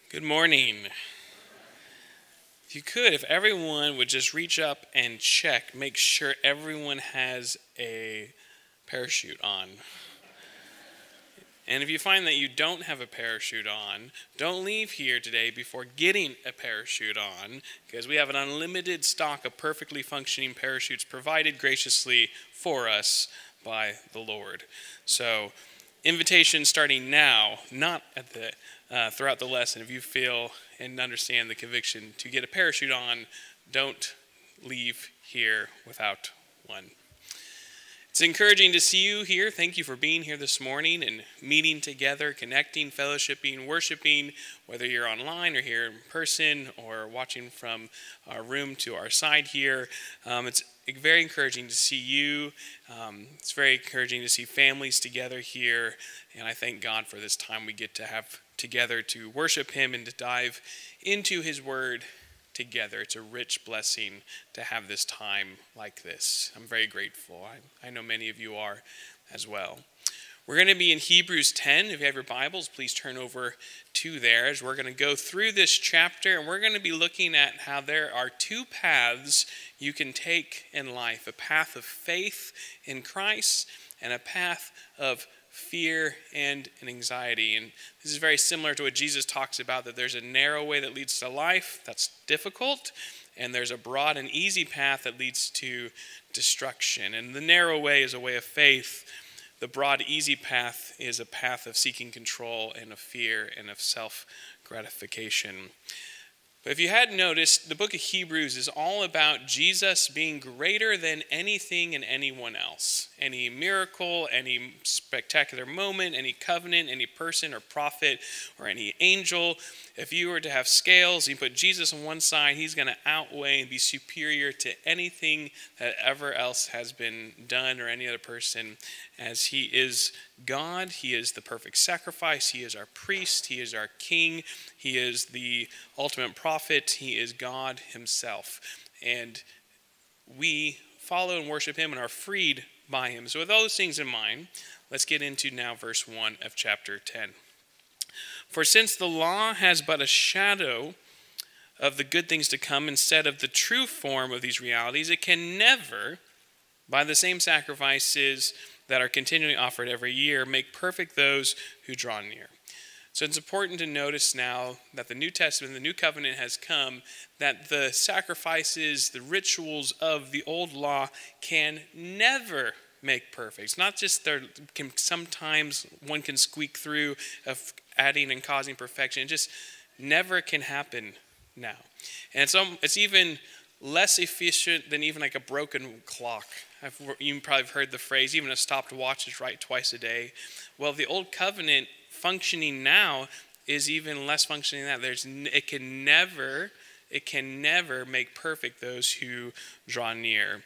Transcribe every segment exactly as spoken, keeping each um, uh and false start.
Good morning. If you could, if everyone would just reach up and check, make sure everyone has a parachute on. And if you find that you don't have a parachute on, don't leave here today before getting a parachute on, because we have an unlimited stock of perfectly functioning parachutes provided graciously for us by the Lord. So, invitation starting now, not at the uh, throughout the lesson. If you feel and understand the conviction to get a parachute on, don't leave here without one. It's encouraging to see you here. Thank you for being here this morning and meeting together, connecting, fellowshipping, worshiping, whether you're online or here in person or watching from our room to our side here. Um, it's very encouraging to see you. Um, it's very encouraging to see families together here. And I thank God for this time we get to have together to worship Him and to dive into His Word together. It's a rich blessing to have this time like this. I'm very grateful. I, I know many of you are as well. We're going to be in Hebrews ten. If you have your Bibles, please turn over to there as we're going to go through this chapter, and we're going to be looking at how there are two paths you can take in life, a path of faith in Christ and a path of fear and anxiety. And this is very similar to what Jesus talks about, that there's a narrow way that leads to life that's difficult, and there's a broad and easy path that leads to destruction. And the narrow way is a way of faith. The broad, easy path is a path of seeking control and of fear and of self-gratification. But if you hadn't noticed, the book of Hebrews is all about Jesus being greater than anything and anyone else. Any miracle, any spectacular moment, any covenant, any person or prophet or any angel. If you were to have scales, you put Jesus on one side, he's going to outweigh and be superior to anything that ever else has been done or any other person, as he is God. He is the perfect sacrifice. He is our priest. He is our king. He is the ultimate prophet. He is God himself. And we follow and worship him and are freed by him. So with all those things in mind, let's get into now verse one of chapter ten. For since the law has but a shadow of the good things to come instead of the true form of these realities, it can never, by the same sacrifices that are continually offered every year, make perfect those who draw near. So it's important to notice now that the New Testament, the New Covenant has come, that the sacrifices, the rituals of the old law can never make perfect. It's not just there can sometimes one can squeak through of adding and causing perfection. It just never can happen now. And it's, um, it's even less efficient than even like a broken clock. I've, you probably have heard the phrase, even a stopped watch is right twice a day. Well, the old covenant functioning now is even less functioning than that. There's, it can never, it can never make perfect those who draw near.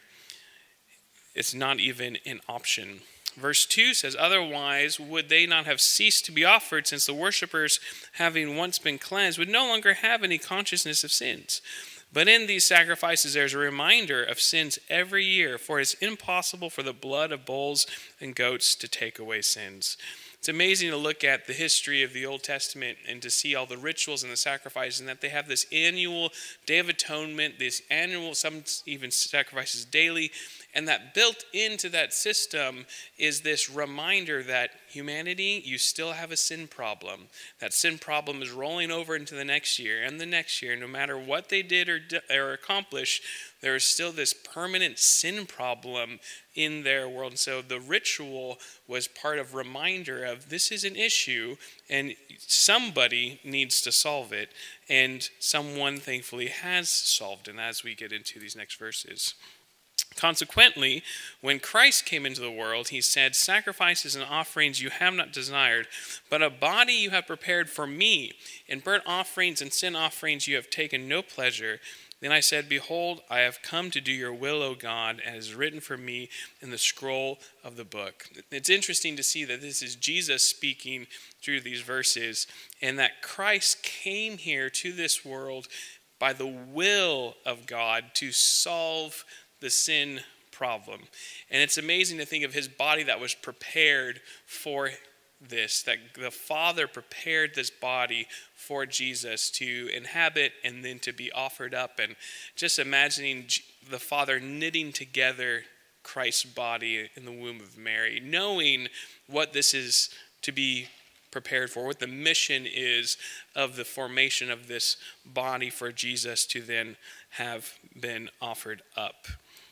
It's not even an option. Verse two says, otherwise would they not have ceased to be offered, since the worshippers, having once been cleansed, would no longer have any consciousness of sins. But in these sacrifices there's a reminder of sins every year, for it's impossible for the blood of bulls and goats to take away sins. It's amazing to look at the history of the Old Testament and to see all the rituals and the sacrifices, and that they have this annual Day of Atonement, this annual, some even sacrifices daily, and that built into that system is this reminder that humanity, you still have a sin problem. That sin problem is rolling over into the next year and the next year. No matter what they did or, or accomplished, there is still this permanent sin problem in their world. And so the ritual was part of reminder of this is an issue and somebody needs to solve it. And someone thankfully has solved it, as we get into these next verses. Consequently, when Christ came into the world, he said, sacrifices and offerings you have not desired, but a body you have prepared for me. In burnt offerings and sin offerings you have taken no pleasure. Then I said, behold, I have come to do your will, O God, as is written for me in the scroll of the book. It's interesting to see that this is Jesus speaking through these verses, and that Christ came here to this world by the will of God to solve the sin problem. And it's amazing to think of his body that was prepared for this, that the Father prepared this body for Jesus to inhabit and then to be offered up. And just imagining the Father knitting together Christ's body in the womb of Mary, knowing what this is to be prepared for, what the mission is of the formation of this body for Jesus to then have been offered up.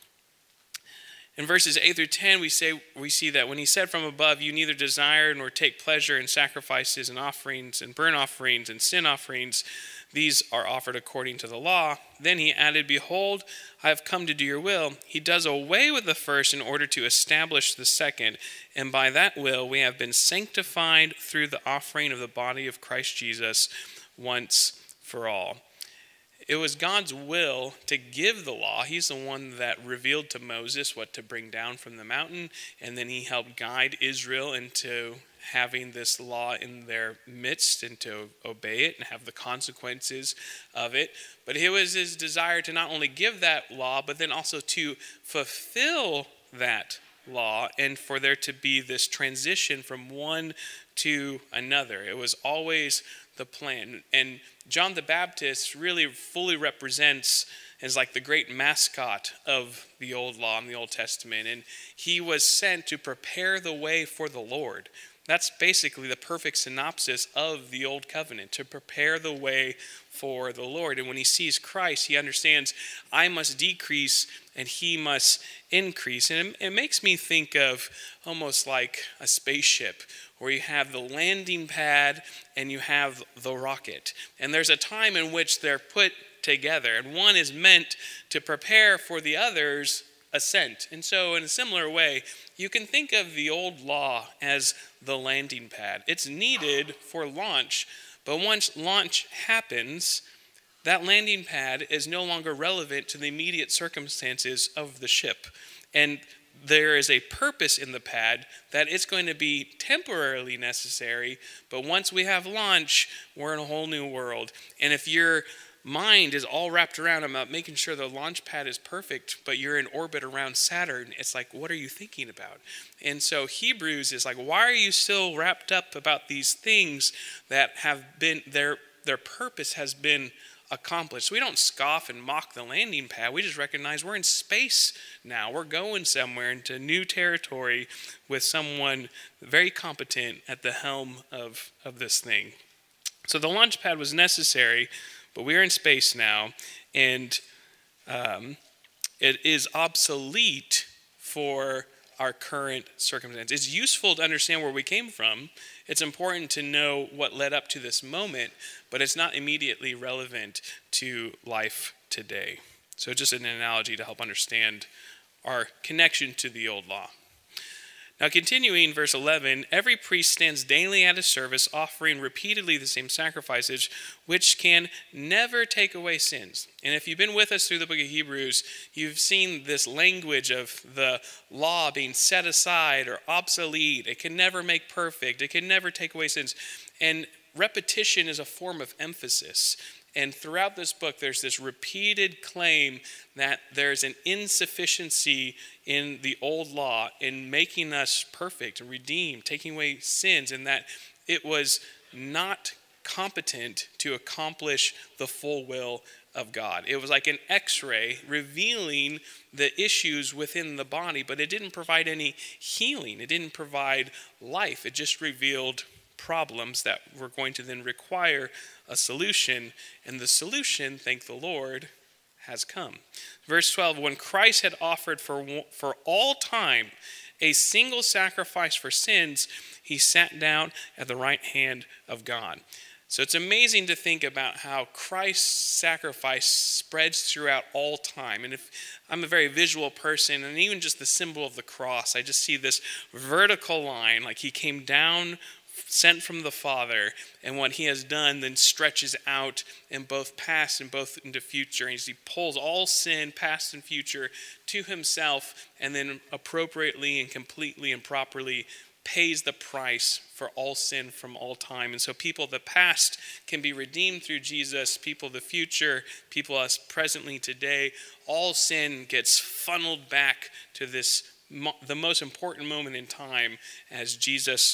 In verses eight through ten, we say we see that when he said from above, you neither desire nor take pleasure in sacrifices and offerings and burnt offerings and sin offerings, these are offered according to the law. Then he added, behold, I have come to do your will. He does away with the first in order to establish the second. And by that will, we have been sanctified through the offering of the body of Christ Jesus once for all. It was God's will to give the law. He's the one that revealed to Moses what to bring down from the mountain, and then he helped guide Israel into having this law in their midst and to obey it and have the consequences of it. But it was his desire to not only give that law, but then also to fulfill that law and for there to be this transition from one to another. It was always the plan. And John the Baptist really fully represents as like the great mascot of the old law in the Old Testament. And he was sent to prepare the way for the Lord. That's basically the perfect synopsis of the Old Covenant, to prepare the way for the Lord. And when he sees Christ, he understands, I must decrease and he must increase. And it, it makes me think of almost like a spaceship where you have the landing pad and you have the rocket. And there's a time in which they're put together, and one is meant to prepare for the other's ascent. And so in a similar way, you can think of the old law as the landing pad. It's needed for launch, but once launch happens, that landing pad is no longer relevant to the immediate circumstances of the ship. And there is a purpose in the pad that it's going to be temporarily necessary, but once we have launch, we're in a whole new world. And if your mind is all wrapped around about making sure the launch pad is perfect, but you're in orbit around Saturn, it's like, what are you thinking about? And so Hebrews is like, why are you still wrapped up about these things that have been, their their purpose has been accomplished? We don't scoff and mock the landing pad. We just recognize we're in space now. We're going somewhere into new territory with someone very competent at the helm of, of this thing. So the launch pad was necessary, but we're in space now, and um, it is obsolete for our current circumstance. It's useful to understand where we came from. It's important to know what led up to this moment, but it's not immediately relevant to life today. So just an analogy to help understand our connection to the old law. Now continuing verse eleven, every priest stands daily at his service, offering repeatedly the same sacrifices, which can never take away sins. And if you've been with us through the book of Hebrews, you've seen this language of the law being set aside or obsolete. It can never make perfect. It can never take away sins. And repetition is a form of emphasis. And throughout this book, there's this repeated claim that there's an insufficiency in the old law in making us perfect and redeemed, taking away sins, and that it was not competent to accomplish the full will of God. It was like an x-ray revealing the issues within the body, but it didn't provide any healing. It didn't provide life. It just revealed problems that were going to then require a solution, and the solution, thank the Lord, has come. Verse twelve, when Christ had offered for, for all time a single sacrifice for sins, he sat down at the right hand of God. So it's amazing to think about how Christ's sacrifice spreads throughout all time. And if I'm a very visual person, and even just the symbol of the cross, I just see this vertical line, like he came down, sent from the Father, and what he has done then stretches out in both past and both into future. And he pulls all sin, past and future, to himself, and then appropriately and completely and properly pays the price for all sin from all time. And so people of the past can be redeemed through Jesus. People of the future, people us presently today, all sin gets funneled back to this, the most important moment in time as Jesus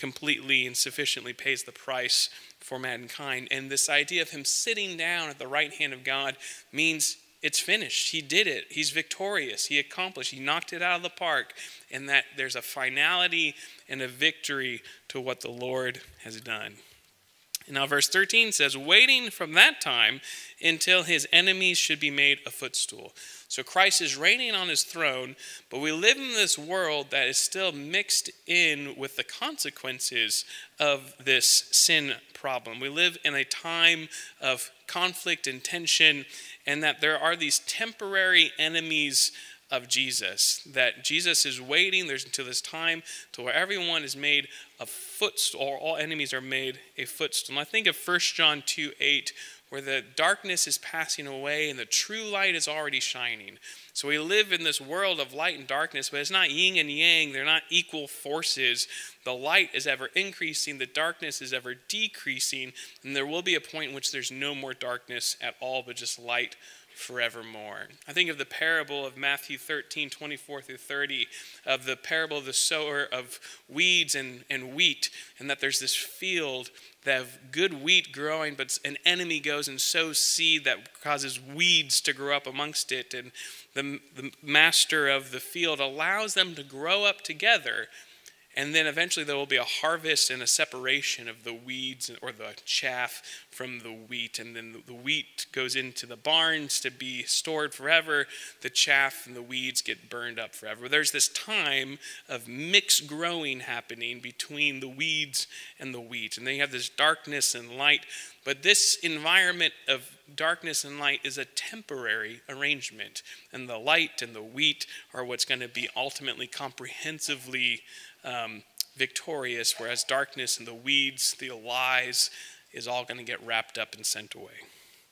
completely and sufficiently pays the price for mankind. And this idea of him sitting down at the right hand of God means it's finished. He did it. He's victorious. He accomplished. He knocked it out of the park. And that there's a finality and a victory to what the Lord has done. And now verse thirteen says, waiting from that time until his enemies should be made a footstool. So Christ is reigning on his throne, but we live in this world that is still mixed in with the consequences of this sin problem. We live in a time of conflict and tension, and that there are these temporary enemies of Jesus, that Jesus is waiting there's until this time to where everyone is made a footstool, or all enemies are made a footstool. And I think of First John two eight, where the darkness is passing away and the true light is already shining. So we live in this world of light and darkness, but it's not yin and yang. They're not equal forces. The light is ever increasing, the darkness is ever decreasing, and there will be a point in which there's no more darkness at all, but just light forevermore. I think of the parable of Matthew thirteen, twenty-four through thirty, of the parable of the sower of weeds and, and wheat, and that there's this field that have good wheat growing, but an enemy goes and sows seed that causes weeds to grow up amongst it, and the, the master of the field allows them to grow up together. And then eventually there will be a harvest and a separation of the weeds or the chaff from the wheat. And then the wheat goes into the barns to be stored forever. The chaff and the weeds get burned up forever. There's this time of mixed growing happening between the weeds and the wheat. And then you have this darkness and light. But this environment of darkness and light is a temporary arrangement. And the light and the wheat are what's going to be ultimately comprehensively Um, victorious, whereas darkness and the weeds, the lies, is all going to get wrapped up and sent away.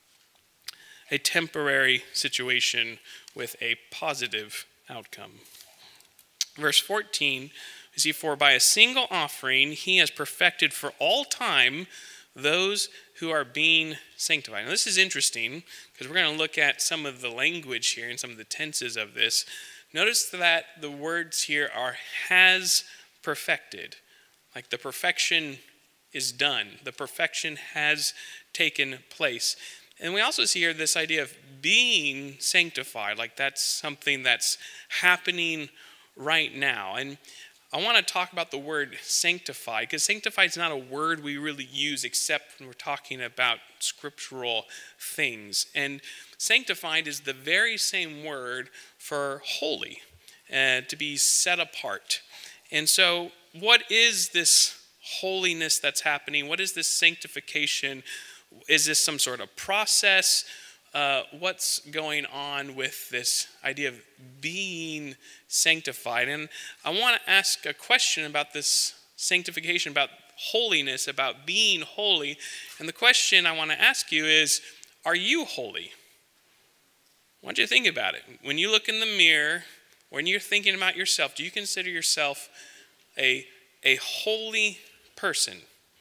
A temporary situation with a positive outcome. Verse fourteen, we see, for by a single offering he has perfected for all time those who are being sanctified. Now this is interesting because we're going to look at some of the language here and some of the tenses of this. Notice that the words here are has perfected. Like the perfection is done. The perfection has taken place. And we also see here this idea of being sanctified. Like that's something that's happening right now. And I want to talk about the word sanctified, because sanctified is not a word we really use except when we're talking about scriptural things. And sanctified is the very same word for holy, uh, to be set apart. And so what is this holiness that's happening? What is this sanctification? Is this some sort of process? Uh, what's going on with this idea of being sanctified? And I want to ask a question about this sanctification, about holiness, about being holy. And the question I want to ask you is, are you holy? I want you to think about it. When you look in the mirror, when you're thinking about yourself, do you consider yourself a, a holy person?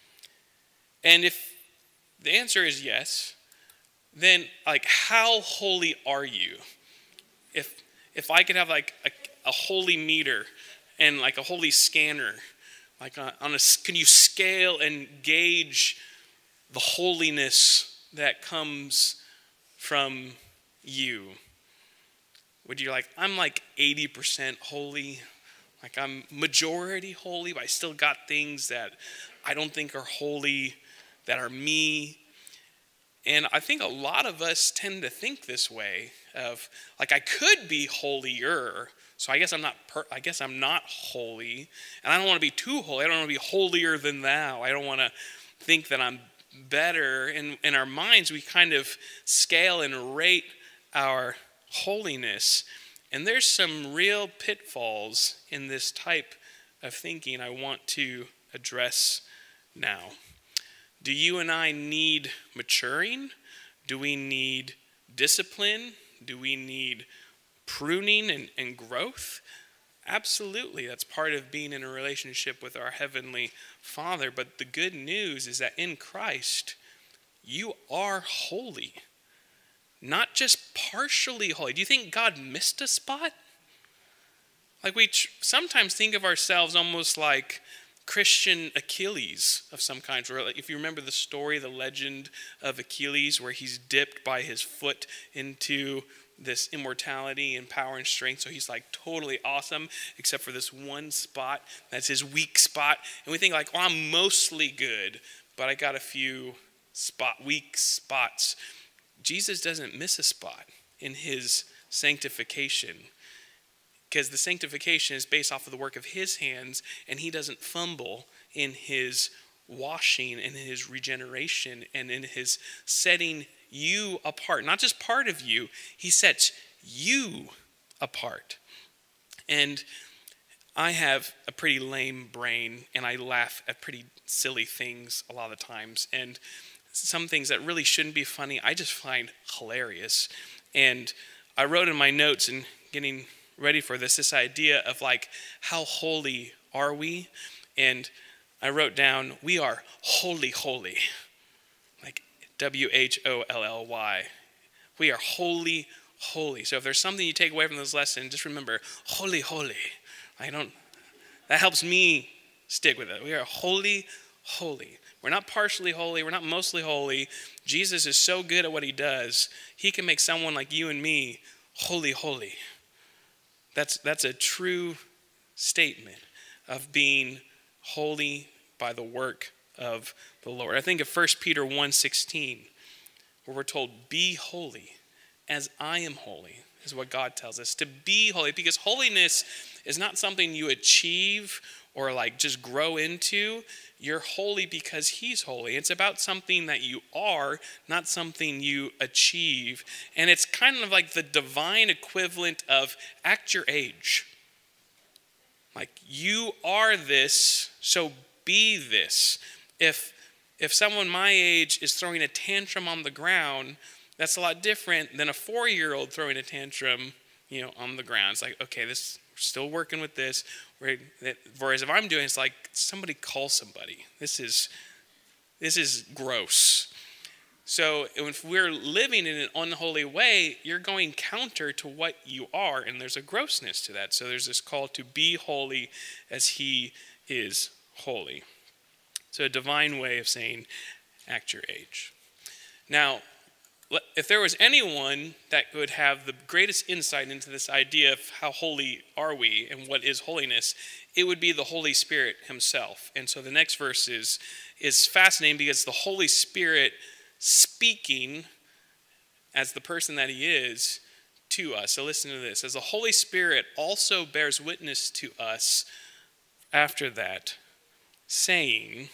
And if the answer is yes, then like how holy are you? If if I could have like a, a holy meter and like a holy scanner, like on, on a, can you scale and gauge the holiness that comes from you? Would you like, I'm like eighty percent holy, like I'm majority holy, but I still got things that I don't think are holy, that are me. And I think a lot of us tend to think this way of like, I could be holier, so I guess I'm not, per- I guess I'm not holy, and I don't want to be too holy. I don't want to be holier than thou. I don't want to think that I'm better. In, in our minds, we kind of scale and rate our holiness. And there's some real pitfalls in this type of thinking I want to address now. Do you and I need maturing? Do we need discipline? Do we need pruning and, and growth? Absolutely. That's part of being in a relationship with our Heavenly Father. But the good news is that in Christ, you are holy. Not just partially holy. Do you think God missed a spot? Like we tr- sometimes think of ourselves almost like Christian Achilles of some kind. Where, like, if you remember the story, the legend of Achilles, where he's dipped by his foot into this immortality and power and strength. So he's like totally awesome, except for this one spot. That's his weak spot. And we think like, well, I'm mostly good, but I got a few spot weak spots. Jesus doesn't miss a spot in his sanctification, because the sanctification is based off of the work of his hands, and he doesn't fumble in his washing and in his regeneration and in his setting you apart. Not just part of you, he sets you apart. And I have a pretty lame brain, and I laugh at pretty silly things a lot of the times. And some things that really shouldn't be funny, I just find hilarious. And I wrote in my notes and getting ready for this, this idea of like, how holy are we? And I wrote down, we are holy, holy. Like W H O L L Y. We are holy, holy. So if there's something you take away from this lesson, just remember, holy, holy. I don't, that helps me stick with it. We are holy, holy. We're not partially holy. We're not mostly holy. Jesus is so good at what he does. He can make someone like you and me holy, holy. That's, that's a true statement of being holy by the work of the Lord. I think of First Peter one sixteen, where we're told, be holy as I am holy, is what God tells us. To be holy, because holiness is not something you achieve or like just grow into. You're holy because he's holy. It's about something that you are, not something you achieve. And it's kind of like the divine equivalent of act your age. Like, you are this, so be this. If if someone my age is throwing a tantrum on the ground, that's a lot different than a four-year-old throwing a tantrum, you know, on the ground. It's like, okay, this we're still working with this. Whereas if I'm doing it, it's like, somebody call somebody. This is this is gross. So if we're living in an unholy way, you're going counter to what you are, and there's a grossness to that. So there's this call to be holy as he is holy. So a divine way of saying, act your age. Now, if there was anyone that would have the greatest insight into this idea of how holy are we and what is holiness, it would be the Holy Spirit himself. And so the next verse is, is fascinating, because the Holy Spirit speaking as the person that he is to us. So listen to this. As the Holy Spirit also bears witness to us after that, saying,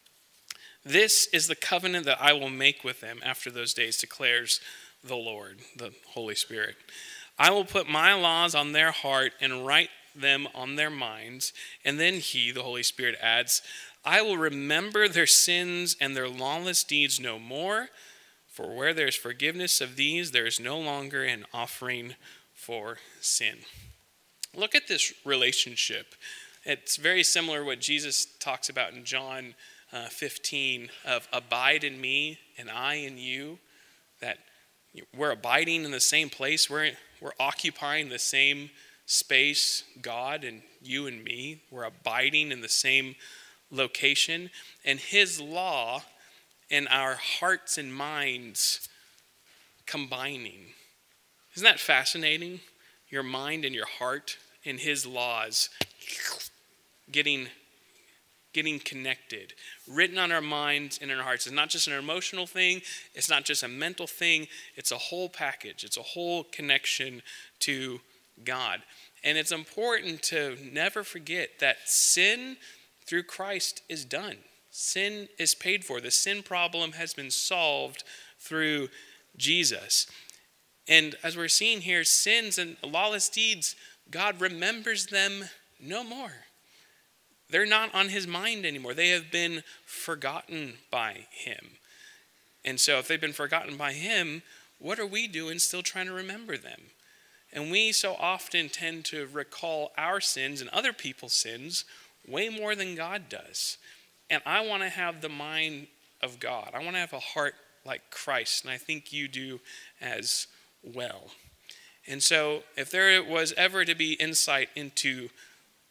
this is the covenant that I will make with them after those days, declares the Lord, the Holy Spirit. I will put my laws on their heart and write them on their minds. And then he, the Holy Spirit, adds, I will remember their sins and their lawless deeds no more. For where there is forgiveness of these, there is no longer an offering for sin. Look at this relationship. It's very similar to what Jesus talks about in John Uh, fifteen, of abide in me and I in you, that we're abiding in the same place, we're, we're occupying the same space, God and you and me, we're abiding in the same location, and his law and our hearts and minds combining. Isn't that fascinating? Your mind and your heart and his laws getting getting connected, written on our minds and in our hearts. It's not just an emotional thing. It's not just a mental thing. It's a whole package. It's a whole connection to God. And it's important to never forget that sin through Christ is done. Sin is paid for. The sin problem has been solved through Jesus. And as we're seeing here, sins and lawless deeds, God remembers them no more. They're not on his mind anymore. They have been forgotten by him. And so if they've been forgotten by him, what are we doing still trying to remember them? And we so often tend to recall our sins and other people's sins way more than God does. And I want to have the mind of God. I want to have a heart like Christ, and I think you do as well. And so if there was ever to be insight into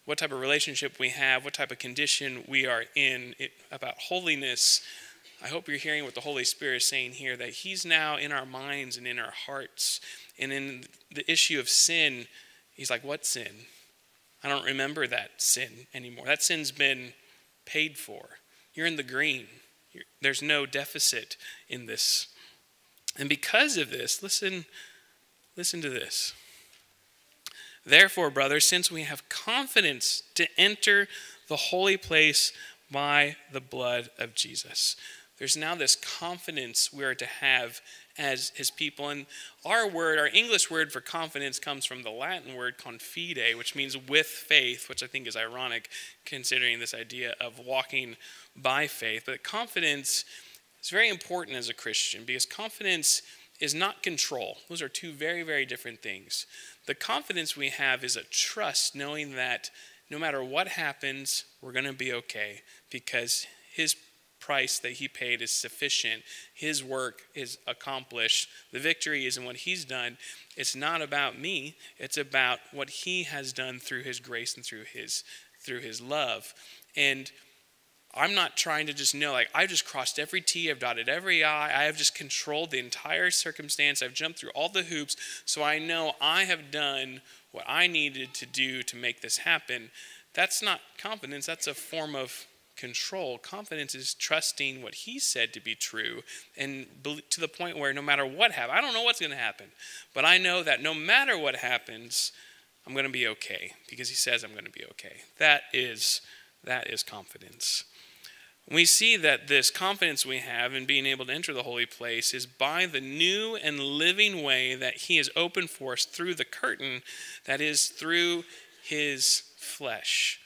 what type of relationship we have, what type of condition we are in, it, about holiness. I hope you're hearing what the Holy Spirit is saying here, that he's now in our minds and in our hearts. And in the issue of sin, he's like, what sin? I don't remember that sin anymore. That sin's been paid for. You're in the green. You're, there's no deficit in this. And because of this, listen, listen to this. Therefore, brothers, since we have confidence to enter the holy place by the blood of Jesus. There's now this confidence we are to have as his people. And our word, our English word for confidence comes from the Latin word confide, which means with faith, which I think is ironic considering this idea of walking by faith. But confidence is very important as a Christian because confidence is not control. Those are two very, very different things. The confidence we have is a trust, knowing that no matter what happens, we're going to be okay because his price that he paid is sufficient. His work is accomplished. The victory is in what he's done. It's not about me. It's about what he has done through his grace and through his through his love. And I'm not trying to just know, like, I've just crossed every T, I've dotted every I, I have just controlled the entire circumstance, I've jumped through all the hoops, so I know I have done what I needed to do to make this happen. That's not confidence, that's a form of control. Confidence is trusting what he said to be true, and to the point where no matter what happens, I don't know what's going to happen, but I know that no matter what happens, I'm going to be okay, because he says I'm going to be okay. That is, that is confidence. We see that this confidence we have in being able to enter the holy place is by the new and living way that he has opened for us through the curtain, that is through his flesh.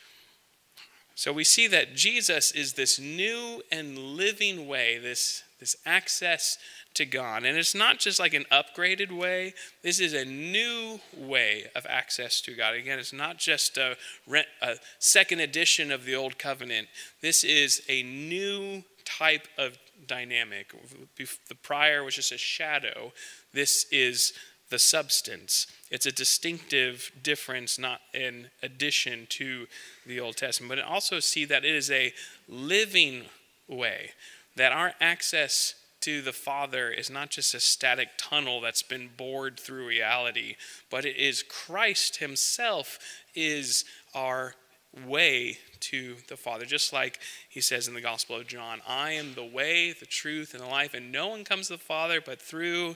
So we see that Jesus is this new and living way, this, this access to God. And it's not just like an upgraded way. This is a new way of access to God. Again, it's not just a, a second edition of the old covenant. This is a new type of dynamic. The prior was just a shadow. This is the substance. It's a distinctive difference, not an addition to the Old Testament. But also see that it is a living way, that our access to the Father is not just a static tunnel that's been bored through reality, but it is Christ himself is our way to the Father. Just like he says in the Gospel of John, I am the way, the truth, and the life, and no one comes to the Father but through,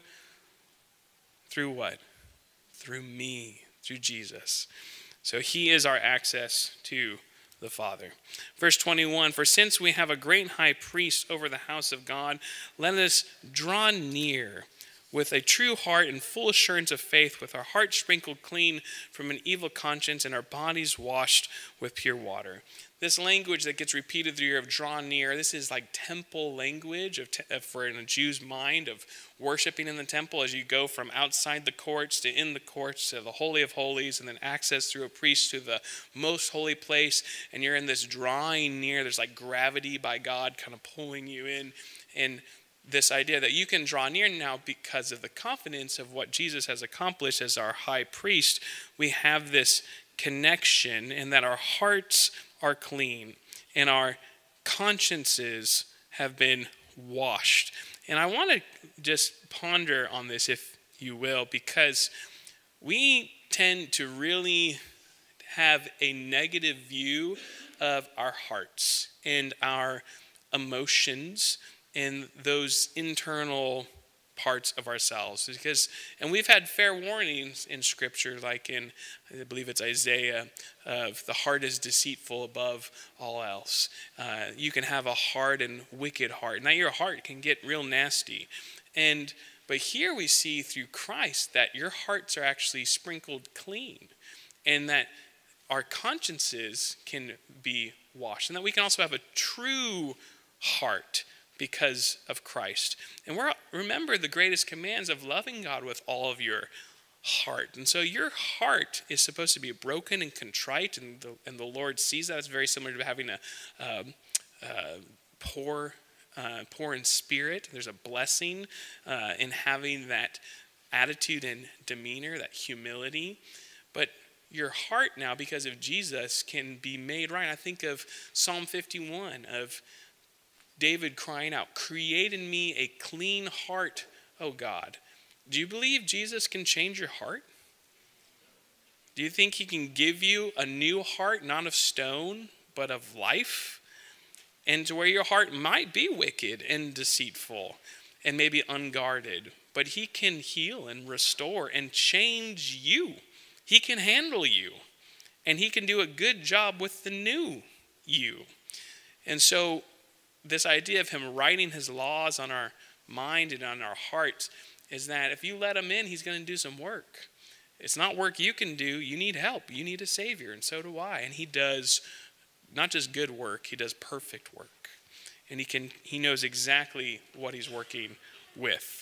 through what? Through me, through Jesus. So he is our access to the Father. Verse twenty-one, for since we have a great high priest over the house of God, let us draw near with a true heart and full assurance of faith, with our hearts sprinkled clean from an evil conscience and our bodies washed with pure water. This language that gets repeated through here of draw near, this is like temple language of te- for in a Jew's mind of worshiping in the temple as you go from outside the courts to in the courts to the Holy of Holies and then access through a priest to the most holy place. And you're in this drawing near, there's like gravity by God kind of pulling you in. And this idea that you can draw near now because of the confidence of what Jesus has accomplished as our high priest, we have this connection and that our hearts are clean and our consciences have been washed. And I want to just ponder on this, if you will, because we tend to really have a negative view of our hearts and our emotions and those internal parts of ourselves. Because, and we've had fair warnings in Scripture, like in, I believe it's Isaiah, of the heart is deceitful above all else. Uh, you can have a hard and wicked heart. Now your heart can get real nasty. And but here we see through Christ that your hearts are actually sprinkled clean, and that our consciences can be washed, and that we can also have a true heart because of Christ. And we're, remember the greatest commands of loving God with all of your heart. And so your heart is supposed to be broken and contrite, and the, and the Lord sees that. It's very similar to having a um, uh, poor, uh, poor in spirit. There's a blessing uh, in having that attitude and demeanor, that humility. But your heart now, because of Jesus, can be made right. I think of Psalm fifty-one, of David crying out, "Create in me a clean heart, O God." Do you believe Jesus can change your heart? Do you think he can give you a new heart, not of stone, but of life? And to where your heart might be wicked and deceitful and maybe unguarded, but he can heal and restore and change you. He can handle you, and he can do a good job with the new you. And so this idea of him writing his laws on our mind and on our hearts is that if you let him in, he's going to do some work. It's not work you can do. You need help. You need a Savior, and so do I. And he does not just good work, he does perfect work. And he can he knows exactly what he's working with.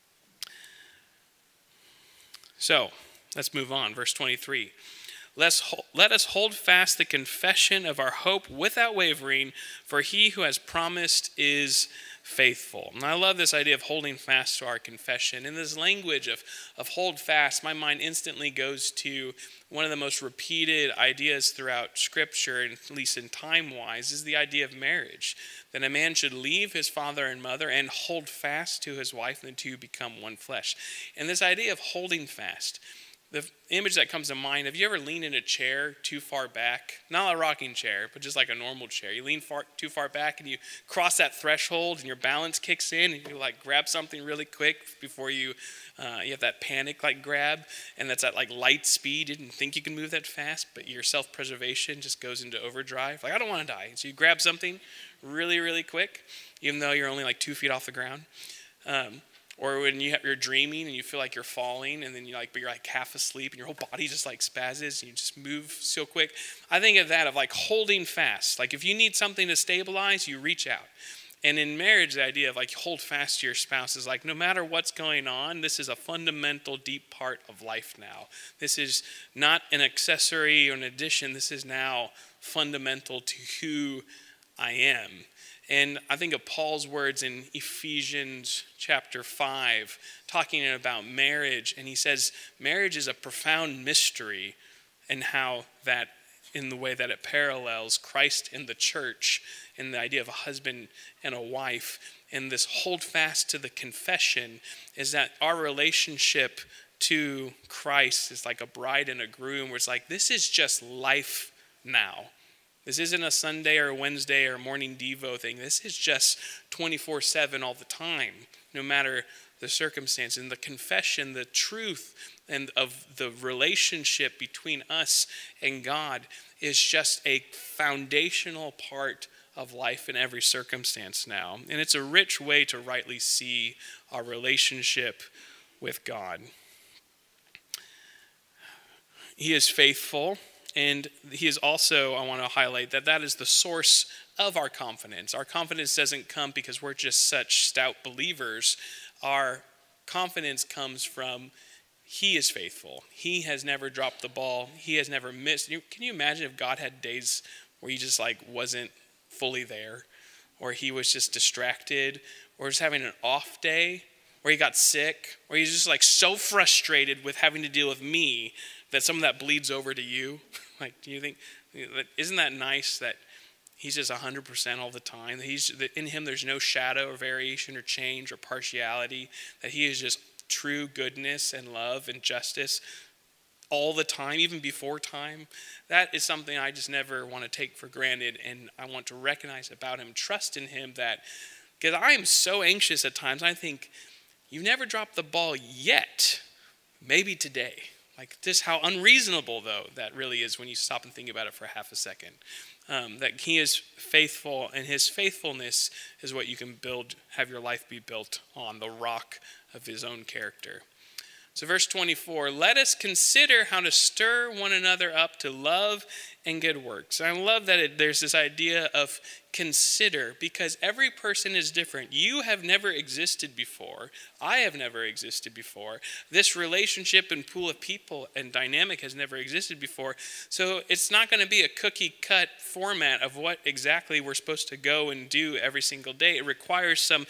So, let's move on. Verse twenty-three. Let's, let us hold fast the confession of our hope without wavering, for he who has promised is faithful. And I love this idea of holding fast to our confession. In this language of, of hold fast, my mind instantly goes to one of the most repeated ideas throughout Scripture, and at least in time-wise, is the idea of marriage. That a man should leave his father and mother and hold fast to his wife, and the two become one flesh. And this idea of holding fast, the image that comes to mind, have you ever leaned in a chair too far back? Not a rocking chair, but just like a normal chair. You lean far, too far back and you cross that threshold and your balance kicks in and you like grab something really quick before you, uh, you have that panic like grab, and that's at like light speed. You didn't think you can move that fast, but your self-preservation just goes into overdrive. Like, I don't want to die. So you grab something really, really quick, even though you're only like two feet off the ground. Um, Or when you have, you're dreaming and you feel like you're falling, and then you like, but you're like half asleep and your whole body just like spazzes and you just move so quick. I think of that of like holding fast. Like if you need something to stabilize, you reach out. And in marriage, the idea of like hold fast to your spouse is like no matter what's going on, this is a fundamental, deep part of life now. This is not an accessory or an addition. This is now fundamental to who I am. And I think of Paul's words in Ephesians chapter five, talking about marriage. And he says, marriage is a profound mystery, and how that, in the way that it parallels Christ and the church, and the idea of a husband and a wife. And this hold fast to the confession is that our relationship to Christ is like a bride and a groom, where it's like, this is just life now. This isn't a Sunday or a Wednesday or a morning Devo thing. This is just twenty-four seven all the time, no matter the circumstance. And the confession, the truth and of the relationship between us and God is just a foundational part of life in every circumstance now. And it's a rich way to rightly see our relationship with God. He is faithful. And he is also, I want to highlight that that is the source of our confidence. Our confidence doesn't come because we're just such stout believers. Our confidence comes from he is faithful. He has never dropped the ball. He has never missed. Can you imagine if God had days where he just like wasn't fully there, or he was just distracted, or just having an off day, or he got sick, or he's just like so frustrated with having to deal with me that some of that bleeds over to you? Like, do you think, isn't that nice that he's just one hundred percent all the time? That he's that in him there's no shadow or variation or change or partiality. That he is just true goodness and love and justice all the time, even before time. That is something I just never want to take for granted, and I want to recognize about him, trust in him, that, because I am so anxious at times. I think, you've never dropped the ball yet. Maybe today. Like, just how unreasonable, though, that really is when you stop and think about it for half a second. Um, that he is faithful, and his faithfulness is what you can build, have your life be built on, the rock of his own character. So verse twenty-four, let us consider how to stir one another up to love and good works. And I love that it, there's this idea of consider, because every person is different. You have never existed before. I have never existed before. This relationship and pool of people and dynamic has never existed before. So it's not going to be a cookie cut format of what exactly we're supposed to go and do every single day. It requires some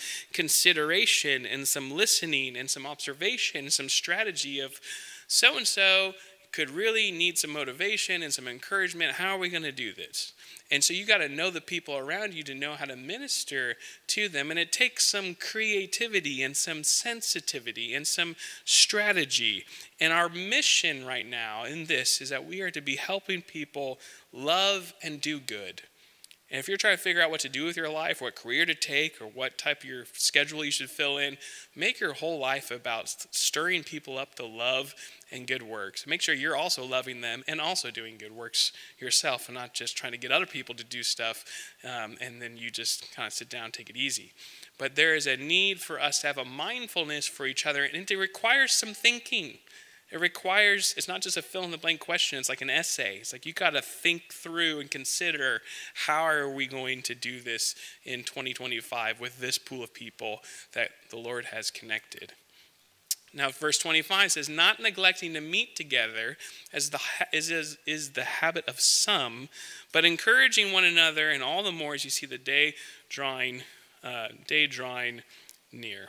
consideration and some listening and some observation, some strategy of so-and-so could really need some motivation and some encouragement. How are we going to do this? And so you got to know the people around you to know how to minister to them. And it takes some creativity and some sensitivity and some strategy. And our mission right now in this is that we are to be helping people love and do good. And if you're trying to figure out what to do with your life, what career to take, or what type of your schedule you should fill in, make your whole life about stirring people up to love and good works. Make sure you're also loving them and also doing good works yourself, and not just trying to get other people to do stuff um, and then you just kind of sit down and take it easy. But there is a need for us to have a mindfulness for each other, and it requires some thinking. It requires, it's not just a fill-in-the-blank question, it's like an essay. It's like you got to think through and consider, how are we going to do this in twenty twenty-five with this pool of people that the Lord has connected. Now, verse twenty-five says, not neglecting to meet together as the is, is, is the habit of some, but encouraging one another, and all the more as you see the day drawing, uh, day drawing near.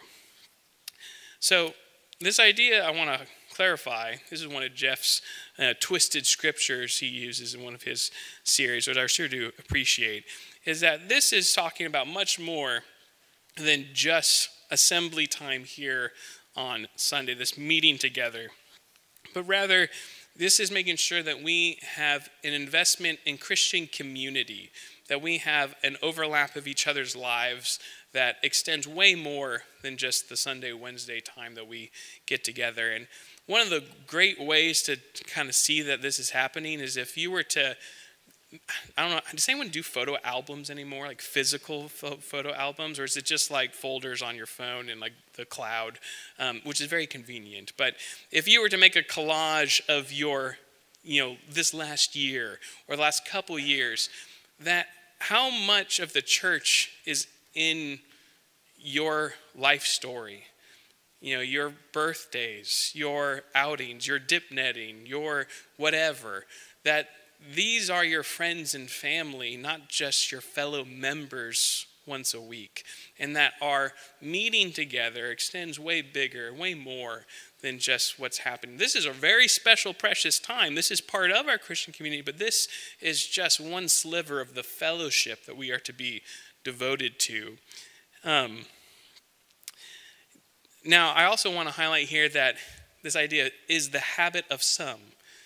So this idea I want to clarify. This is one of Jeff's uh, twisted scriptures he uses in one of his series, which I sure do appreciate, is that this is talking about much more than just assembly time here on Sunday, this meeting together. But rather, this is making sure that we have an investment in Christian community, that we have an overlap of each other's lives that extends way more than just the Sunday, Wednesday time that we get together. And one of the great ways to kind of see that this is happening is if you were to, I don't know, does anyone do photo albums anymore, like physical pho- photo albums, or is it just like folders on your phone and like the cloud, um, which is very convenient. But if you were to make a collage of your, you know, this last year or the last couple years, that how much of the church is in your life story? You know, your birthdays, your outings, your dip netting, your whatever, that these are your friends and family, not just your fellow members once a week. And that our meeting together extends way bigger, way more than just what's happening. This is a very special, precious time. This is part of our Christian community, but this is just one sliver of the fellowship that we are to be devoted to. Um, now, I also want to highlight here that this idea is the habit of some.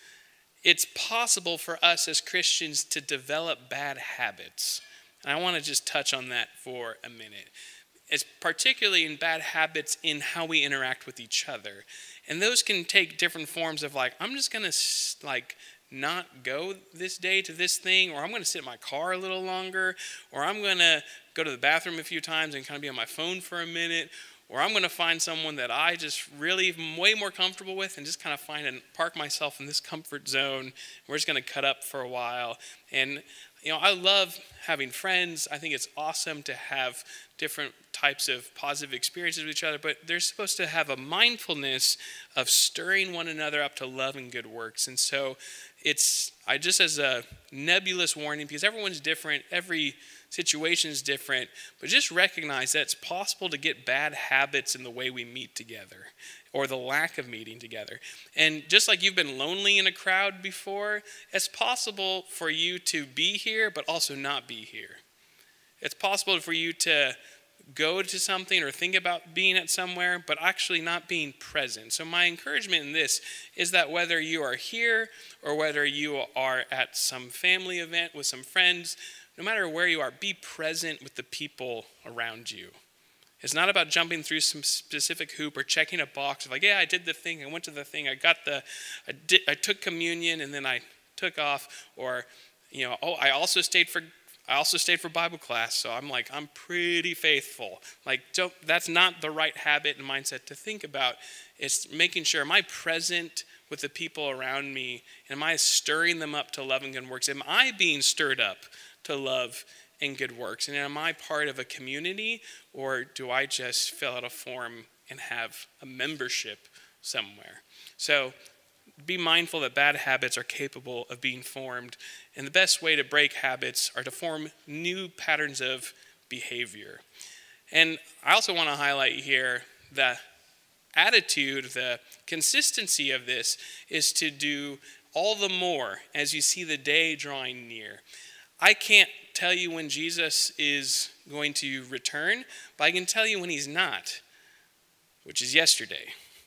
It's possible for us as Christians to develop bad habits. And I want to just touch on that for a minute. It's particularly in bad habits in how we interact with each other. And those can take different forms of like, I'm just going to like not go this day to this thing, or I'm going to sit in my car a little longer, or I'm going to go to the bathroom a few times and kind of be on my phone for a minute, or I'm going to find someone that I just really am way more comfortable with and just kind of find and park myself in this comfort zone. We're just going to cut up for a while. And, you know, I love having friends. I think it's awesome to have different types of positive experiences with each other, but they're supposed to have a mindfulness of stirring one another up to love and good works. And so it's, I just as a nebulous warning, because everyone's different, every situation is different, but just recognize that it's possible to get bad habits in the way we meet together or the lack of meeting together. And just like you've been lonely in a crowd before, it's possible for you to be here but also not be here. It's possible for you to go to something or think about being at somewhere but actually not being present. So my encouragement in this is that whether you are here or whether you are at some family event with some friends, no matter where you are, be present with the people around you. It's not about jumping through some specific hoop or checking a box of like, yeah, I did the thing, I went to the thing, I got the, I, did, I took communion and then I took off, or, you know, oh, I also stayed for, I also stayed for Bible class, so I'm like, I'm pretty faithful. Like, don't, that's not the right habit and mindset to think about. It's making sure, am I present with the people around me? Am I stirring them up to love and good works? Am I being stirred up to love and good works? And am I part of a community, or do I just fill out a form and have a membership somewhere? So be mindful that bad habits are capable of being formed, and the best way to break habits are to form new patterns of behavior. And I also want to highlight here that attitude, the consistency of this is to do all the more as you see the day drawing near. I can't tell you when Jesus is going to return, but I can tell you when he's not, which is yesterday.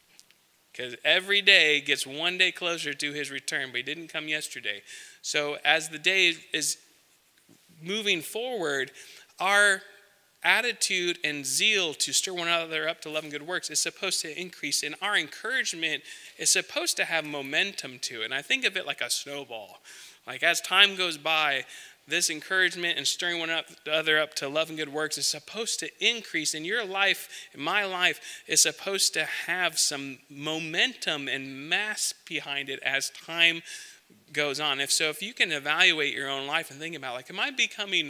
Because every day gets one day closer to his return, but he didn't come yesterday. So as the day is moving forward, our attitude and zeal to stir one another up to love and good works is supposed to increase, and our encouragement is supposed to have momentum to it. And I think of it like a snowball. Like as time goes by, this encouragement and stirring one another up to love and good works is supposed to increase. And your life, my life, is supposed to have some momentum and mass behind it as time goes on. If so, if you can evaluate your own life and think about, like, am I becoming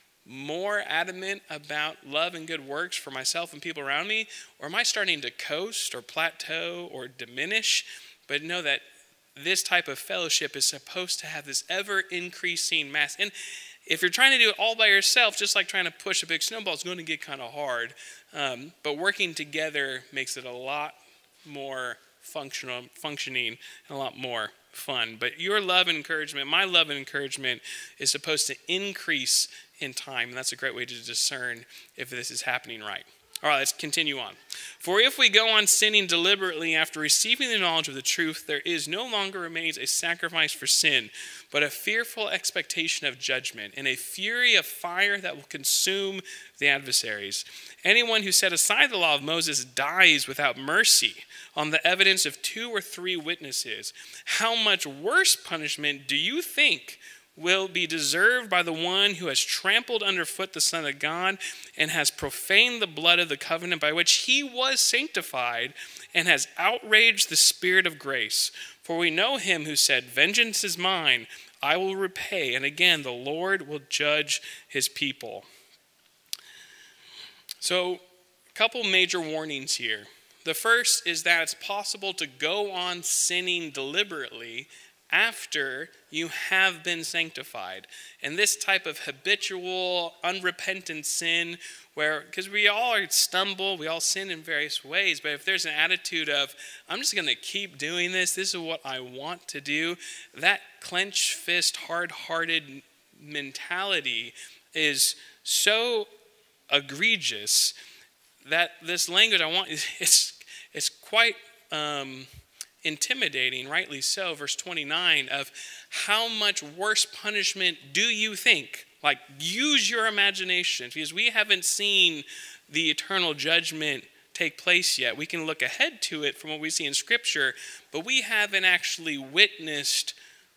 more adamant about love and good works for myself and people around me? Or am I starting to coast or plateau or diminish? But know that this type of fellowship is supposed to have this ever-increasing mass. And if you're trying to do it all by yourself, just like trying to push a big snowball, it's going to get kind of hard. Um, but working together makes it a lot more functional, functioning and a lot more fun. But your love and encouragement, my love and encouragement, is supposed to increase in time. And that's a great way to discern if this is happening right. All right, let's continue on. For if we go on sinning deliberately after receiving the knowledge of the truth, there is no longer remains a sacrifice for sin, but a fearful expectation of judgment and a fury of fire that will consume the adversaries. Anyone who set aside the law of Moses dies without mercy on the evidence of two or three witnesses. How much worse punishment do you think will be deserved by the one who has trampled underfoot the Son of God and has profaned the blood of the covenant by which he was sanctified and has outraged the Spirit of grace? For we know him who said, "Vengeance is mine, I will repay." And again, the Lord will judge his people. So, a couple major warnings here. The first is that it's possible to go on sinning deliberately after you have been sanctified. And this type of habitual, unrepentant sin, where, because we all stumble, we all sin in various ways, but if there's an attitude of, I'm just going to keep doing this, this is what I want to do, that clenched fist, hard-hearted mentality is so egregious that this language I want, it's, it's quite Um, intimidating, rightly so. Verse twenty-nine of how much worse punishment do you think? Like, use your imagination, because we haven't seen the eternal judgment take place yet. We can look ahead to it from what we see in Scripture, but we haven't actually witnessed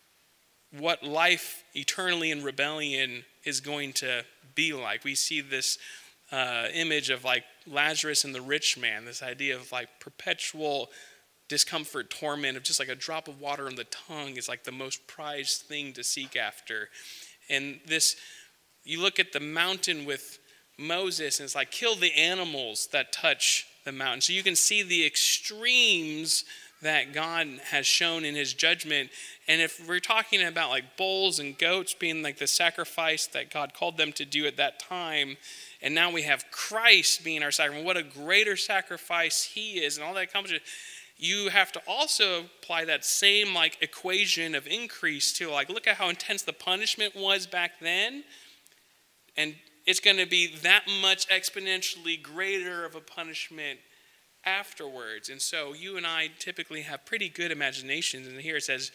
what life eternally in rebellion is going to be like. We see this uh, image of like Lazarus and the rich man, this idea of like perpetual discomfort, torment, of just like a drop of water on the tongue is like the most prized thing to seek after. And this, you look at the mountain with Moses and it's like, kill the animals that touch the mountain. So you can see the extremes that God has shown in his judgment. And if we're talking about like bulls and goats being like the sacrifice that God called them to do at that time, and now we have Christ being our sacrifice, what a greater sacrifice he is, and all that accomplishes. You have to also apply that same like equation of increase to like, look at how intense the punishment was back then, and it's going to be that much exponentially greater of a punishment afterwards. And so you and I typically have pretty good imaginations, and here it says,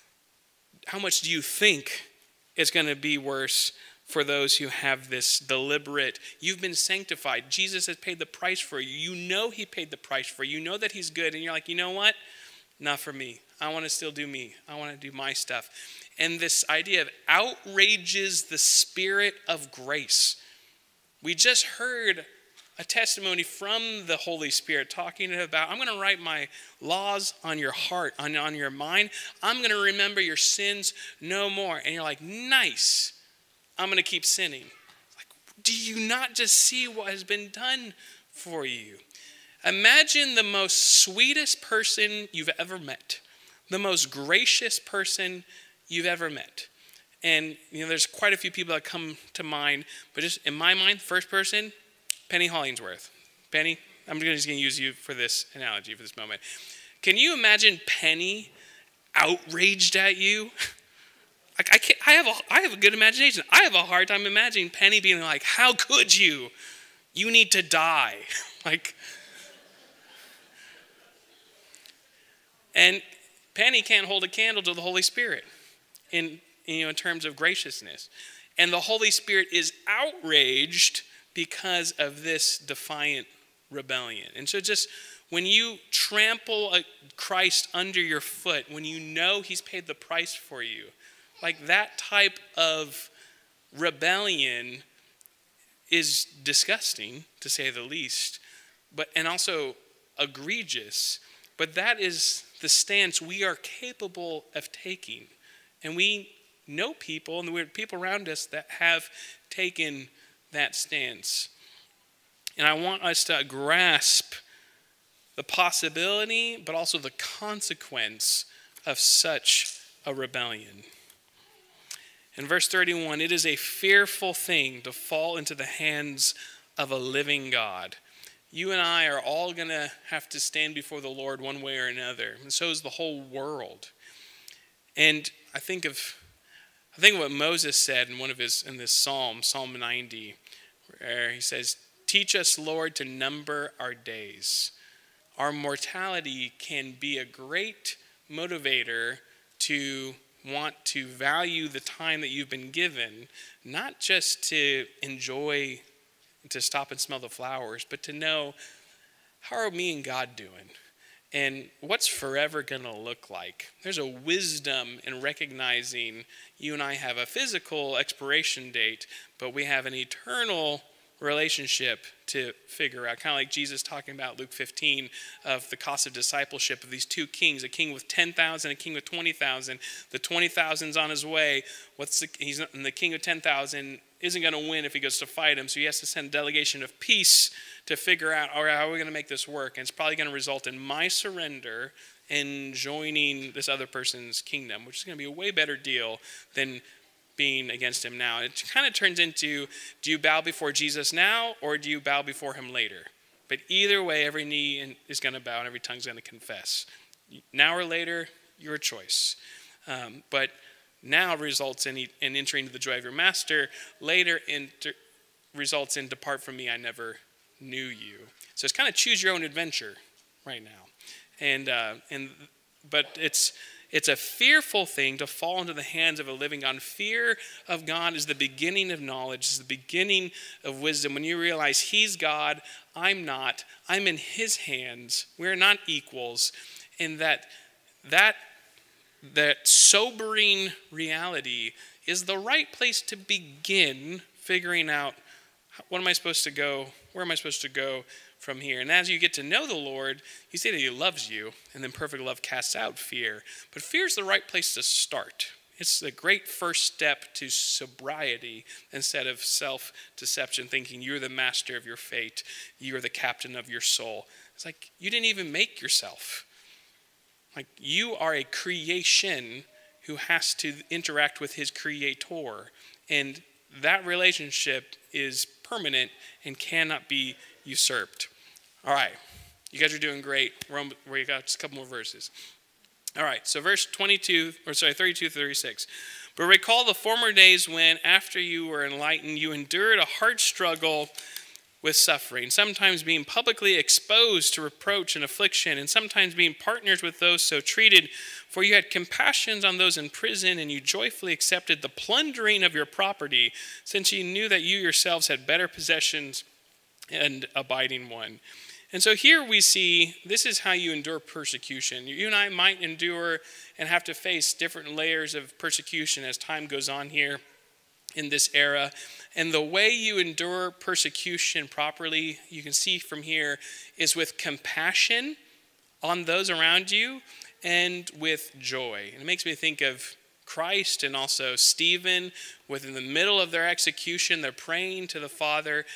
how much do you think it's going to be worse for those who have this deliberate, you've been sanctified. Jesus has paid the price for you. You know he paid the price for you. You know that he's good. And you're like, you know what? Not for me. I want to still do me. I want to do my stuff. And this idea of outrages the Spirit of grace. We just heard a testimony from the Holy Spirit talking about, I'm going to write my laws on your heart, on, on your mind. I'm going to remember your sins no more. And you're like, nice. I'm going to keep sinning. Like, do you not just see what has been done for you? Imagine the most sweetest person you've ever met, the most gracious person you've ever met. And, you know, there's quite a few people that come to mind, but just in my mind, first person, Penny Hollingsworth. Penny, I'm just going to use you for this analogy for this moment. Can you imagine Penny outraged at you? Like I can't, I have a I have a good imagination. I have a hard time imagining Penny being like, "How could you? You need to die." Like, and Penny can't hold a candle to the Holy Spirit in you know in terms of graciousness. And the Holy Spirit is outraged because of this defiant rebellion. And so just when you trample a Christ under your foot, when you know he's paid the price for you, like that type of rebellion is disgusting, to say the least, but and also egregious. But that is the stance we are capable of taking. And we know people, and there are people around us that have taken that stance. And I want us to grasp the possibility, but also the consequence of such a rebellion. In verse thirty-one, it is a fearful thing to fall into the hands of a living God. You and I are all going to have to stand before the Lord one way or another, and so is the whole world. And I think of, I think of what Moses said in one of his in this psalm, Psalm ninety, where he says, "Teach us, Lord, to number our days." Our mortality can be a great motivator to want to value the time that you've been given, not just to enjoy, to stop and smell the flowers, but to know, how are me and God doing? And what's forever going to look like? There's a wisdom in recognizing you and I have a physical expiration date, but we have an eternal relationship to figure out. Kind of like Jesus talking about Luke fifteen of the cost of discipleship of these two kings, a king with ten thousand, a king with twenty thousand. The twenty thousand's on his way. What's the, he's not, and the king of ten thousand isn't going to win if he goes to fight him, so he has to send a delegation of peace to figure out, all right, how are we going to make this work? And it's probably going to result in my surrender and joining this other person's kingdom, which is going to be a way better deal than being against him now. It kind of turns into, do you bow before Jesus now or do you bow before him later? But either way, every knee is going to bow and every tongue is going to confess. Now or later, your choice. Um, but now results in, in entering into the joy of your master. Later inter, results in depart from me, I never knew you. So it's kind of choose your own adventure right now. And uh, and but it's It's a fearful thing to fall into the hands of a living God. Fear of God is the beginning of knowledge, is the beginning of wisdom. When you realize he's God, I'm not, I'm in his hands, we're not equals, and that that that sobering reality is the right place to begin figuring out, what am I supposed to go, where am I supposed to go from here? And as you get to know the Lord, you see that he loves you, and then perfect love casts out fear. But fear is the right place to start. It's a great first step to sobriety instead of self-deception, thinking you're the master of your fate, you're the captain of your soul. It's like, you didn't even make yourself. Like, you are a creation who has to interact with his creator, and that relationship is permanent and cannot be usurped. All right, you guys are doing great. We're on, we got just a couple more verses. All right, so verse twenty-two, or sorry, thirty-two, thirty-six. But recall the former days when, after you were enlightened, you endured a hard struggle with suffering, sometimes being publicly exposed to reproach and affliction, and sometimes being partners with those so treated. For you had compassion on those in prison, and you joyfully accepted the plundering of your property, since you knew that you yourselves had better possessions and abiding one. And so here we see, this is how you endure persecution. You and I might endure and have to face different layers of persecution as time goes on here in this era. And the way you endure persecution properly, you can see from here, is with compassion on those around you and with joy. And it makes me think of Christ and also Stephen, within the middle of their execution, they're praying to the Father,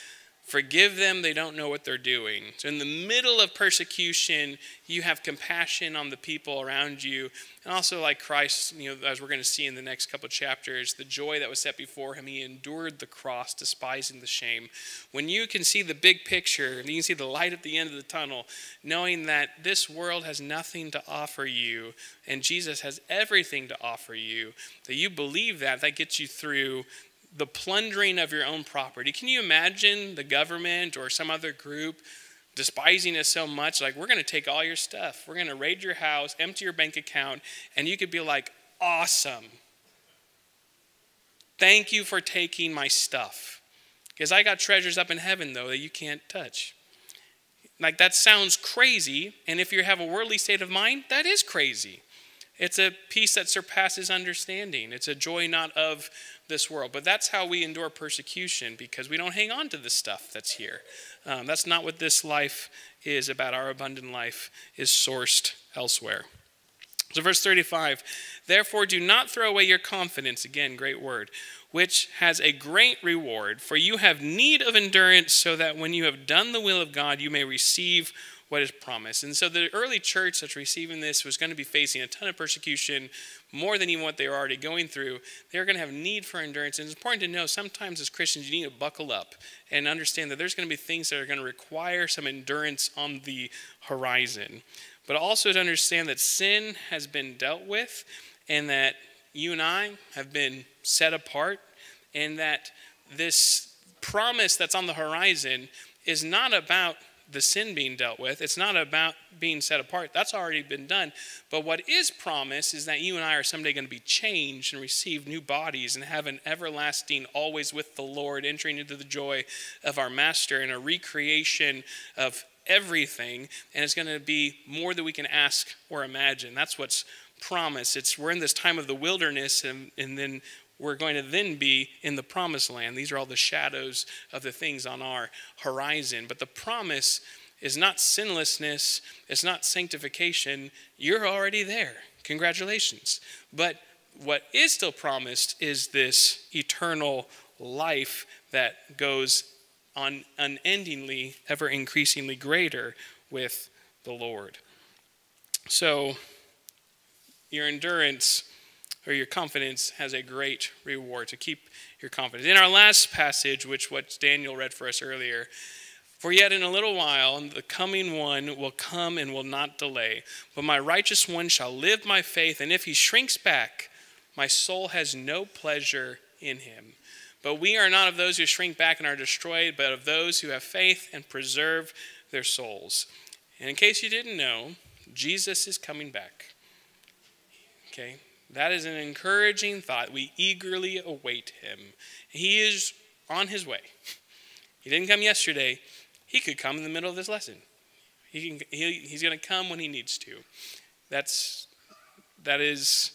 Forgive them, they don't know what they're doing. So in the middle of persecution, you have compassion on the people around you. And also like Christ, you know, as we're going to see in the next couple of chapters, the joy that was set before him, he endured the cross, despising the shame. When you can see the big picture, and you can see the light at the end of the tunnel, knowing that this world has nothing to offer you, and Jesus has everything to offer you, that you believe that, that gets you through the plundering of your own property. Can you imagine the government or some other group despising us so much? Like, we're going to take all your stuff. We're going to raid your house, empty your bank account, and you could be like, awesome. Thank you for taking my stuff. Because I got treasures up in heaven, though, that you can't touch. Like, that sounds crazy. And if you have a worldly state of mind, that is crazy. It's a peace that surpasses understanding. It's a joy not of this world. But that's how we endure persecution, because we don't hang on to the stuff that's here. Um, that's not what this life is about. Our abundant life is sourced elsewhere. So verse thirty-five, therefore do not throw away your confidence, again, great word, which has a great reward, for you have need of endurance, so that when you have done the will of God, you may receive what is promised. And so the early church that's receiving this was going to be facing a ton of persecution, more than even what they were already going through. They were going to have need for endurance. And it's important to know sometimes as Christians, you need to buckle up and understand that there's going to be things that are going to require some endurance on the horizon. But also to understand that sin has been dealt with, and that you and I have been set apart, and that this promise that's on the horizon is not about the sin being dealt with. It's not about being set apart. That's already been done. But what is promised is that you and I are someday going to be changed and receive new bodies and have an everlasting always with the Lord, entering into the joy of our Master, and a recreation of everything. And it's going to be more than we can ask or imagine. That's what's promised. It's we're in this time of the wilderness, and, and then we're going to then be in the promised land. These are all the shadows of the things on our horizon. But the promise is not sinlessness. It's not sanctification. You're already there. Congratulations. But what is still promised is this eternal life that goes on unendingly, ever increasingly greater with the Lord. So your endurance or your confidence has a great reward, to keep your confidence. In our last passage, which what Daniel read for us earlier, for yet in a little while the coming one will come and will not delay. But my righteous one shall live by faith, and if he shrinks back, my soul has no pleasure in him. But we are not of those who shrink back and are destroyed, but of those who have faith and preserve their souls. And in case you didn't know, Jesus is coming back. Okay? That is an encouraging thought. We eagerly await him. He is on his way. He didn't come yesterday. He could come in the middle of this lesson. He can, he, he's going to come when he needs to. That's, that is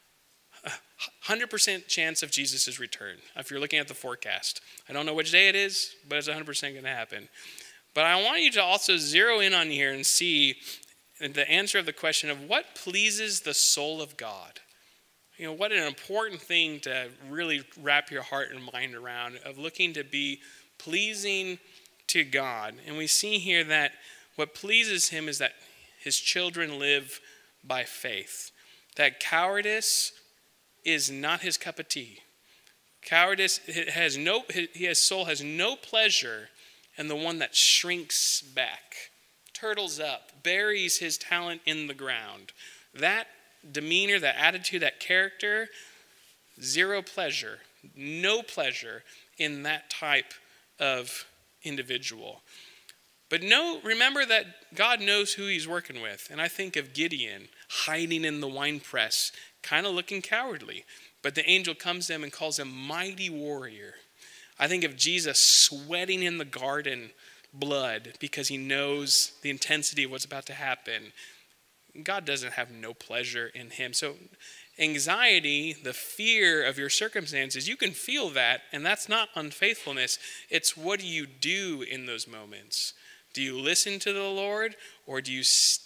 a one hundred percent chance of Jesus' return, if you're looking at the forecast. I don't know which day it is, but it's one hundred percent going to happen. But I want you to also zero in on here and see the answer of the question of what pleases the soul of God. You know, what an important thing to really wrap your heart and mind around, of looking to be pleasing to God. And we see here that what pleases him is that his children live by faith. That cowardice is not his cup of tea. Cowardice has no, his soul has no pleasure in the one that shrinks back, turtles up, buries his talent in the ground. That demeanor, that attitude, that character, zero pleasure, no pleasure in that type of individual. But no, remember that God knows who he's working with. And I think of Gideon hiding in the winepress, kind of looking cowardly. But the angel comes to him and calls him mighty warrior. I think of Jesus sweating in the garden blood because he knows the intensity of what's about to happen. God doesn't have no pleasure in him. So anxiety, the fear of your circumstances, you can feel that, and that's not unfaithfulness. It's what do you do in those moments? Do you listen to the Lord, or do you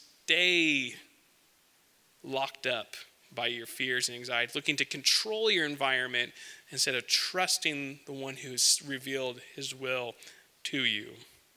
stay locked up by your fears and anxieties, looking to control your environment instead of trusting the one who's revealed his will to you.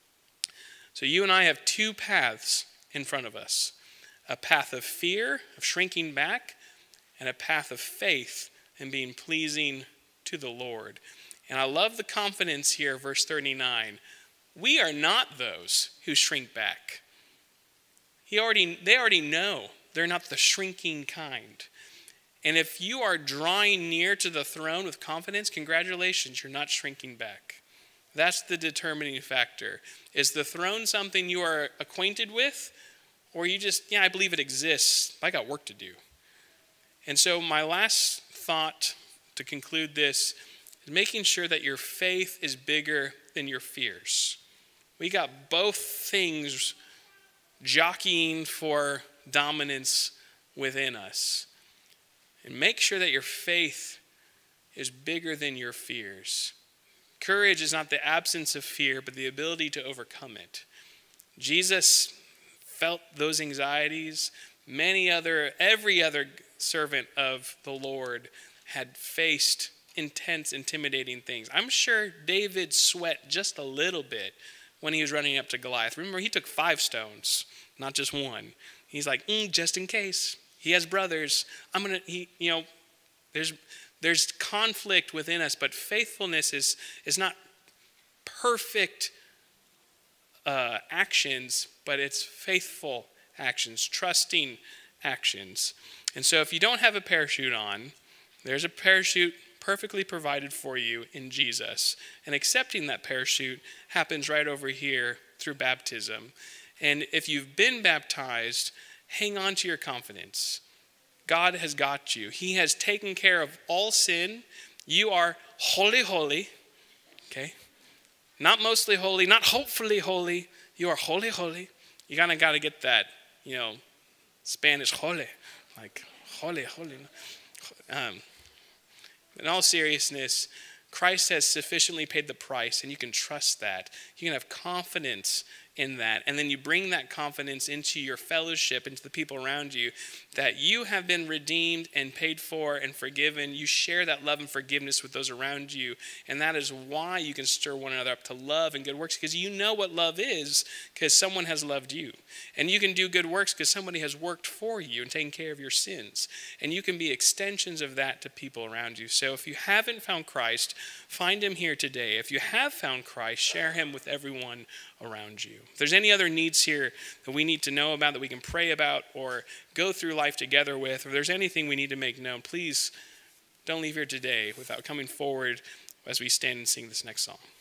So you and I have two paths in front of us. A path of fear, of shrinking back, and a path of faith and being pleasing to the Lord. And I love the confidence here, verse thirty-nine. We are not those who shrink back. He already, they already know they're not the shrinking kind. And if you are drawing near to the throne with confidence, congratulations, you're not shrinking back. That's the determining factor. Is the throne something you are acquainted with? Or you just, yeah, I believe it exists. I got work to do. And so my last thought to conclude this is making sure that your faith is bigger than your fears. We got both things jockeying for dominance within us. And make sure that your faith is bigger than your fears. Courage is not the absence of fear, but the ability to overcome it. Jesus felt those anxieties. Many other, every other servant of the Lord had faced intense, intimidating things. I'm sure David sweat just a little bit when he was running up to Goliath. Remember, he took five stones, not just one. He's like, mm, just in case. He has brothers. I'm gonna, he, you know, there's there's conflict within us, but faithfulness is is not perfect uh, actions, but it's faithful actions, trusting actions. And so, if you don't have a parachute on, there's a parachute perfectly provided for you in Jesus. And accepting that parachute happens right over here through baptism. And if you've been baptized, hang on to your confidence. God has got you. He has taken care of all sin. You are holy, holy. Okay? Not mostly holy, not hopefully holy. You are holy, holy. You kind of got to get that, you know, Spanish holy. Like, holy, holy. Um, in all seriousness, Christ has sufficiently paid the price, and you can trust that. You can have confidence in that. And then you bring that confidence into your fellowship, into the people around you, that you have been redeemed and paid for and forgiven. You share that love and forgiveness with those around you. And that is why you can stir one another up to love and good works, because you know what love is, because someone has loved you. And you can do good works because somebody has worked for you and taken care of your sins. And you can be extensions of that to people around you. So if you haven't found Christ, find him here today. If you have found Christ, share him with everyone around you. If there's any other needs here that we need to know about, that we can pray about or go through life together with, or if there's anything we need to make known, please don't leave here today without coming forward as we stand and sing this next song.